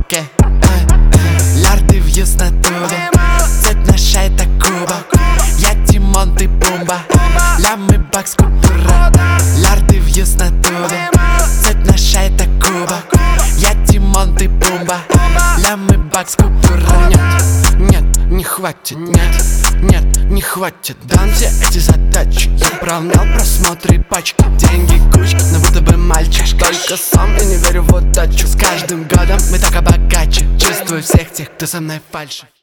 окей. Лярды въезд на туда. Цвет на шее это Куба. Я Тимон, ты Пумба. Лямы, бакс, купюра. Лярды въезд на туда. Цвет на шее это Куба. Я Тимон, ты Пумба. Лямы, бакс, купюра. Нет, не хватит, нет, не хватит. Дан все эти задачи. Я управлял просмотры пачки. Деньги кучка, но будто бы мальчик. Только сам и не верю в удачу. С каждым годом мы так богаче. Чувствую всех тех, кто со мной фальшит.